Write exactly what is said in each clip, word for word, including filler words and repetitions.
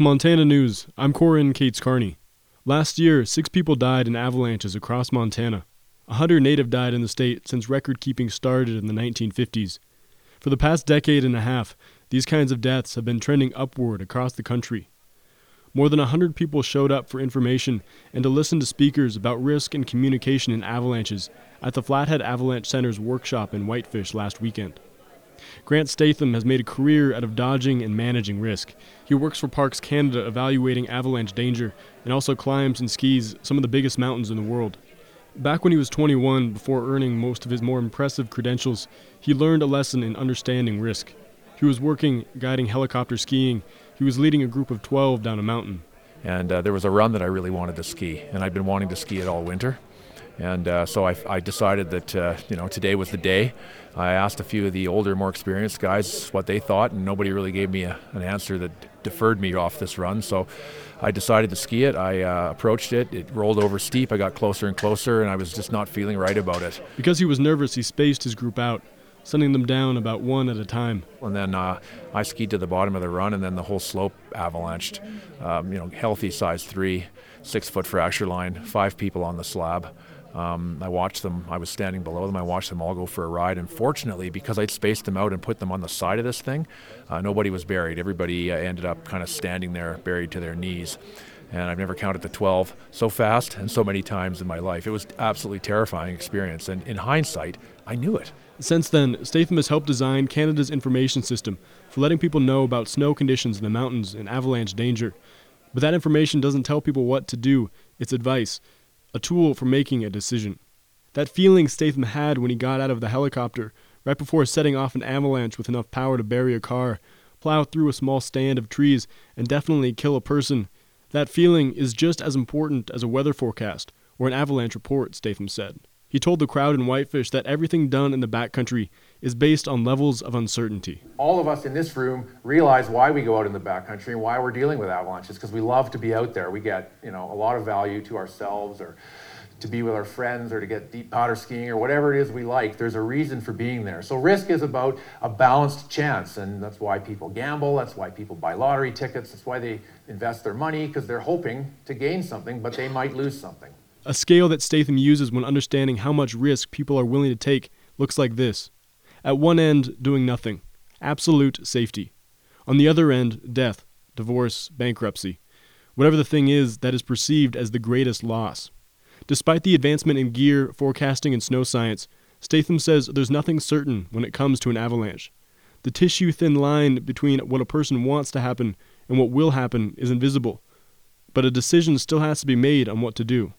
Montana News, I'm Corin Cates-Carney. Last year, six people died in avalanches across Montana. A hundred native died in the state since record-keeping started in the nineteen fifties. For the past decade and a half, these kinds of deaths have been trending upward across the country. More than a hundred people showed up for information and to listen to speakers about risk and communication in avalanches at the Flathead Avalanche Center's workshop in Whitefish last weekend. Grant Statham has made a career out of dodging and managing risk. He works for Parks Canada evaluating avalanche danger and also climbs and skis some of the biggest mountains in the world. Back when he was twenty-one, before earning most of his more impressive credentials, he learned a lesson in understanding risk. He was working guiding helicopter skiing. He was leading a group of twelve down a mountain. And uh, there was a run that I really wanted to ski, and I'd been wanting to ski it all winter. And uh, so I, I decided that uh, you know today was the day. I asked a few of the older, more experienced guys what they thought, and nobody really gave me a, an answer that deferred me off this run. So I decided to ski it. I uh, approached it. It rolled over steep. I got closer and closer, and I was just not feeling right about it. Because he was nervous, he spaced his group out, sending them down about one at a time. And then uh, I skied to the bottom of the run, and then the whole slope avalanched. Um, you know, healthy size three, six foot fracture line, five people on the slab. Um, I watched them, I was standing below them, I watched them all go for a ride, and fortunately, because I'd spaced them out and put them on the side of this thing, uh, nobody was buried. Everybody uh, ended up kind of standing there, buried to their knees. And I've never counted to twelve so fast and so many times in my life. It was absolutely terrifying experience, and in hindsight, I knew it. Since then, Statham has helped design Canada's information system for letting people know about snow conditions in the mountains and avalanche danger. But that information doesn't tell people what to do, it's advice. A tool for making a decision. That feeling Statham had when he got out of the helicopter, right before setting off an avalanche with enough power to bury a car, plow through a small stand of trees, and definitely kill a person, that feeling is just as important as a weather forecast or an avalanche report, Statham said. He told the crowd in Whitefish that everything done in the backcountry is based on levels of uncertainty. All of us in this room realize why we go out in the backcountry and why we're dealing with avalanches, because we love to be out there. We get, you know, a lot of value to ourselves, or to be with our friends, or to get deep powder skiing, or whatever it is we like. There's a reason for being there. So risk is about a balanced chance, and that's why people gamble, that's why people buy lottery tickets, that's why they invest their money, because they're hoping to gain something, but they might lose something. A scale that Statham uses when understanding how much risk people are willing to take looks like this. At one end, doing nothing. Absolute safety. On the other end, death, divorce, bankruptcy. Whatever the thing is that is perceived as the greatest loss. Despite the advancement in gear, forecasting, and snow science, Statham says there's nothing certain when it comes to an avalanche. The tissue-thin line between what a person wants to happen and what will happen is invisible. But a decision still has to be made on what to do.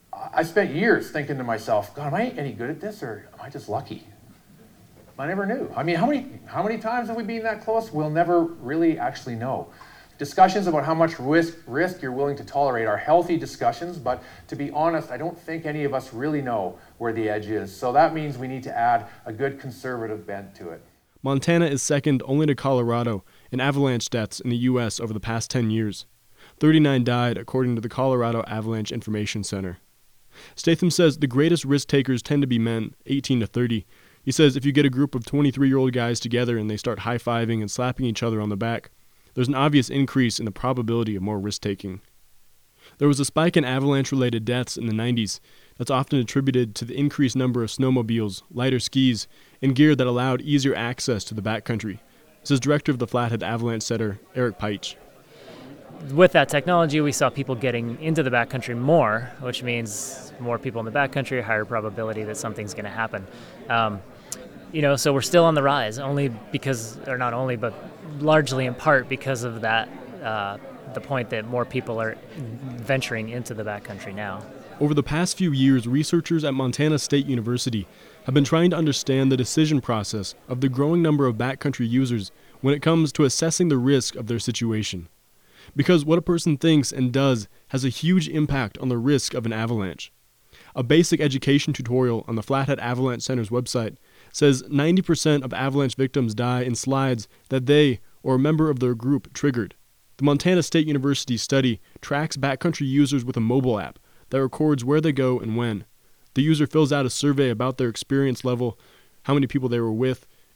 I spent years thinking to myself, God, am I any good at this, or am I just lucky? I never knew. I mean, how many how many times have we been that close? We'll never really actually know. Discussions about how much risk risk you're willing to tolerate are healthy discussions, but to be honest, I don't think any of us really know where the edge is. So that means we need to add a good conservative bent to it. Montana is second only to Colorado in avalanche deaths in the U S over the past ten years. thirty-nine died, according to the Colorado Avalanche Information Center. Statham says the greatest risk takers tend to be men, eighteen to thirty. He says if you get a group of twenty-three-year-old guys together and they start high-fiving and slapping each other on the back, there's an obvious increase in the probability of more risk-taking. There was a spike in avalanche-related deaths in the nineties that's often attributed to the increased number of snowmobiles, lighter skis, and gear that allowed easier access to the backcountry, says director of the Flathead Avalanche Center, Eric Peitsch. With that technology, we saw people getting into the backcountry more, which means more people in the backcountry, higher probability that something's going to happen. Um, you know, so we're still on the rise, only because, or not only, but largely in part because of that, uh, the point that more people are venturing into the backcountry now. Over the past few years, researchers at Montana State University have been trying to understand the decision process of the growing number of backcountry users when it comes to assessing the risk of their situation. Because what a person thinks and does has a huge impact on the risk of an avalanche. A basic education tutorial on the Flathead Avalanche Center's website says ninety percent of avalanche victims die in slides that they or a member of their group triggered. The Montana State University study tracks backcountry users with a mobile app that records where they go and when. The user fills out a survey about their experience level, how many people they were with,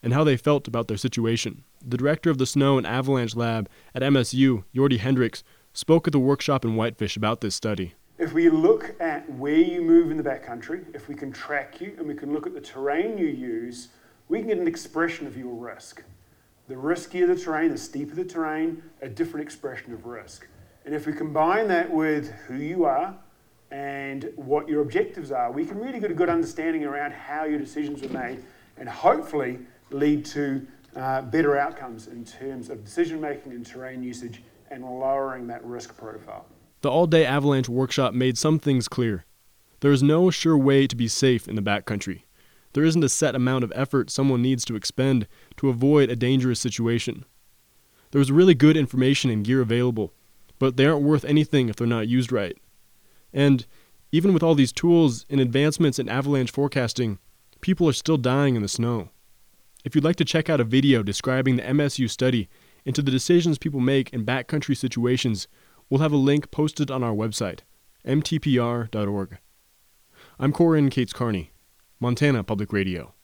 and how they felt about their situation. The director of the Snow and Avalanche Lab at M S U, Jordi Hendricks, spoke at the workshop in Whitefish about this study. If we look at where you move in the backcountry, if we can track you and we can look at the terrain you use, we can get an expression of your risk. The riskier the terrain, the steeper the terrain, a different expression of risk. And if we combine that with who you are and what your objectives are, we can really get a good understanding around how your decisions were made and hopefully lead to uh, better outcomes in terms of decision making and terrain usage and lowering that risk profile. The all-day avalanche workshop made some things clear. There is no sure way to be safe in the backcountry. There isn't a set amount of effort someone needs to expend to avoid a dangerous situation. There was really good information and gear available, but they aren't worth anything if they're not used right. And even with all these tools and advancements in avalanche forecasting, people are still dying in the snow. If you'd like to check out a video describing the M S U study into the decisions people make in backcountry situations, we'll have a link posted on our website, m t p r dot org. I'm Corin Cates Carney, Montana Public Radio.